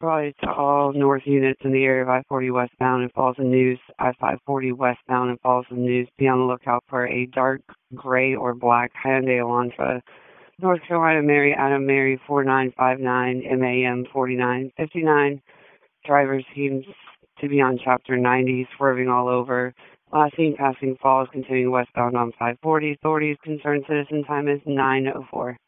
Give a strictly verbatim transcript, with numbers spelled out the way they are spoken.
Probably to all north units in the area of I forty westbound and Falls and News, I five forty westbound and Falls and News. Be on the lookout for a dark gray or black Hyundai Elantra. North Carolina Mary Adam Mary four nine five nine M A M forty-nine fifty-nine. Driver seems to be on chapter ninety, swerving all over. Last seen passing Falls, continuing westbound on five forty. Authorities concerned citizen time is nine oh four.